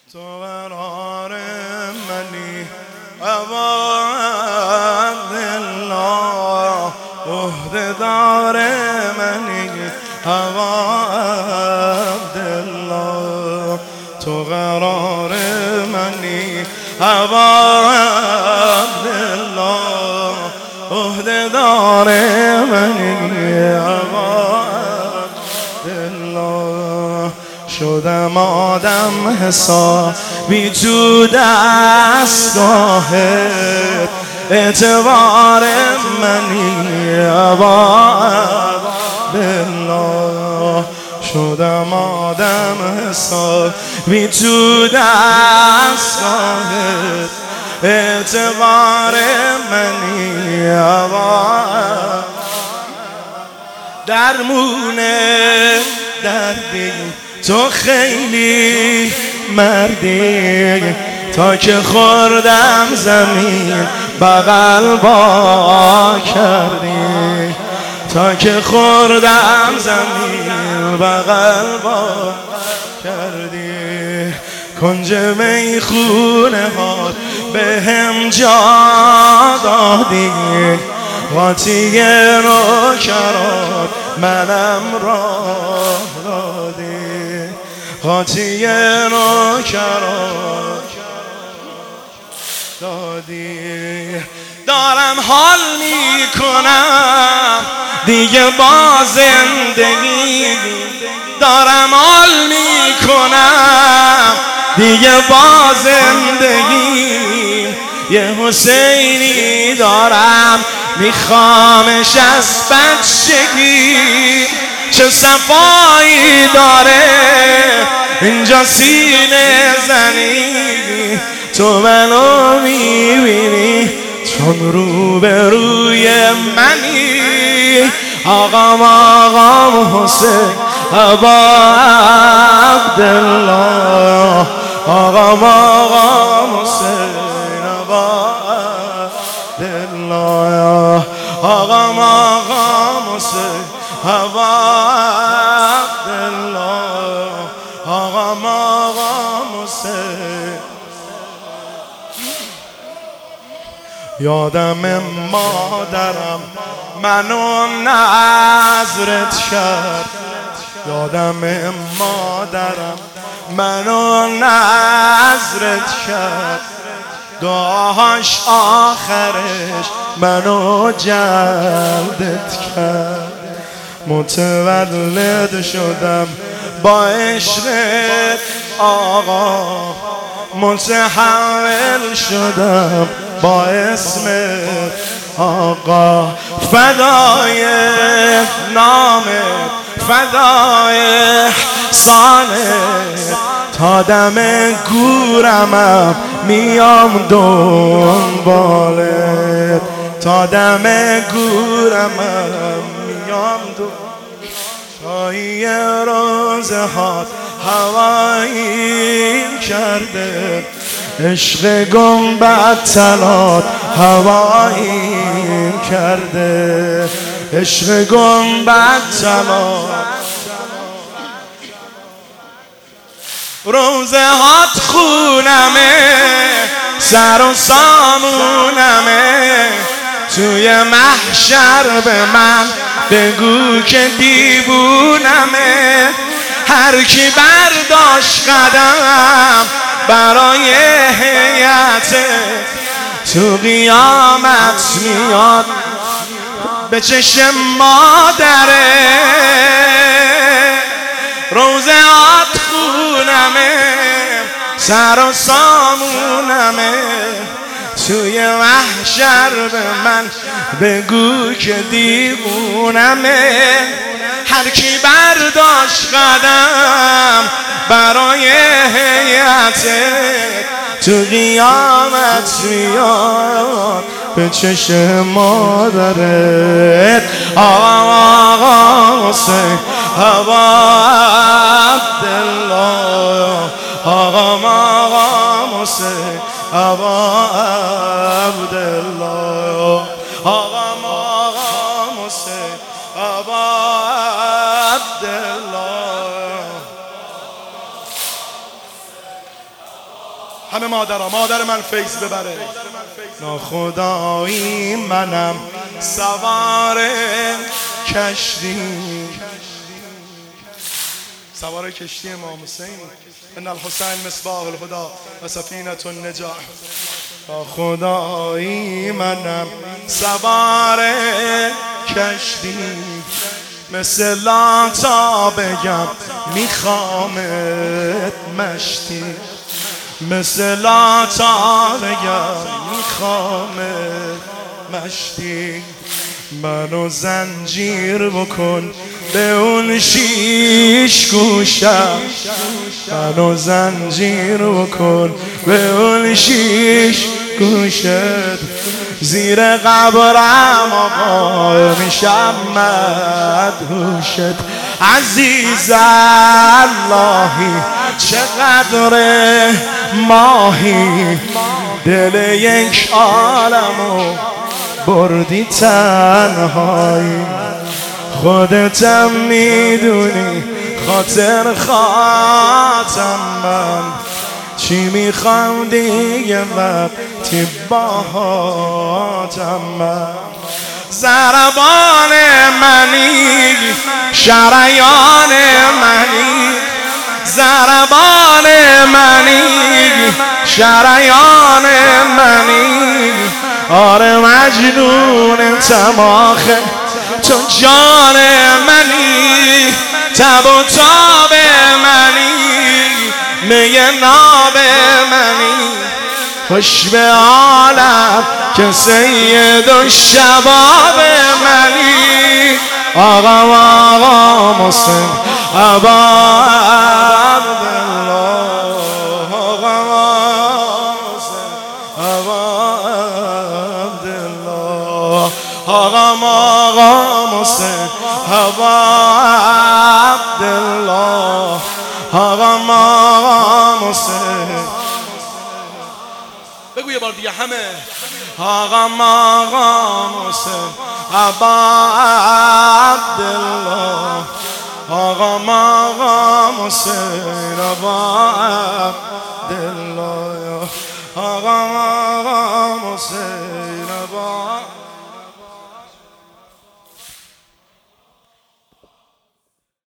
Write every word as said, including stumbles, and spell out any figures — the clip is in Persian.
تو قرار منی ابا عبدالله، عهده‌دار منی ابا عبدالله. تو قرار منی ابا عبدالله، عهده‌دار منی ابا عبدالله. شدم آدم حسابی تو دستگاهت، اعتبار منی ابا عبدالله. شدم آدم حسابی تو دستگاهت، اعتبار منی ابا درمونه دردی تو خیلی مردی، تا که خوردم زمین بغل با کردی، تا که خوردم زمین بغل با کردی. کنج میخونه ها به هم جا دادی، قاطی نوکرات منم راه دادی، قاطی نوکرات دادی. دارم حال میکنم دیگه با زندگی، دارم حال میکنم دیگه با زندگی. یه حسینی دارم میخوامش از بچگی، چه صفایی داره اینجا سینه زنی. تو منو میبینی چون رو به روی منی، آقام آقام حسین ابا عبدالله، آقام آقام حسین ابا عبدالله، آقام آقام حسین ابا عبدالله، آقام آقام حسین. یادم مادرم منو نظرت کرد، یادم مادرم منو نظرت کرد، دعاش آخرش منو جلدت کرد. متولد شدم با عشقت آقا، متحول شدم با اسمت آقا. فدای نامت، فدای احسانت، تا دم گورمم میام دنبالت، تا دم گورمم میام دنبالت. شایی روزه هات هوایی کرده، عشق گنبد تلات هوایی کرده، عشق گنبد تلات. روزه هات خونمه، سر و سامونمه، توی محشر به من بگو که دیوونمه. هر کی برداشت قدم برای هیئت، تو قیامت میاد به چشم مادره. روزه هات خونمه، سر و سامونمه، توی محشر به من بگو که دیوونمه. هر کی برداشت قدم برای هیئت، تو قیامت میاد به چشم مادرت. آقا حسین ابا عبدالله، آقا آقا حسین ابا عبدالله، آقا آقا حسین ابا عبدالله. همه مادرها، مادر من فیض ببره. ناخدایی منم سوار کشتی، سوار کشتی امام حسین. ان الحسین مصباح الهدى و سفینة النجاح. ناخدایی منم سوار کشتی، مثل لاتا بگم میخوامت مشتی، مثل لاتا بگم میخوامت مشتی. منو زنجیر بکن به اون شیش گوشم، منو زنجیر بکن به اون شیش گوشت. زیر قبرم آقا میشم مدهوشت. عزیز اللهی چقدر ماهی، دل یک عالمو بردی تنهایی. خودتم میدونی خاطر خاطم من، چی میخوام دیگه وقتی باهاتم من. ضربان منی شریان منی، ضربان منی شریان منی. آره مجنون تماخه تو جان منی، تب و تاب منی، می ناب منی. خوش به عالم که سید الشباب منی. آقا آقا محسن ابا عبدالله، آقا محسن ابا عبدالله، آقا آقا محسن ابا عبدالله، آقا آقا محسن. بگو یه بار دیگه همه. آقا آقا محسن ابا عبدالله، آقا آقا محسن ابا عبدالله، آقا آقا محسن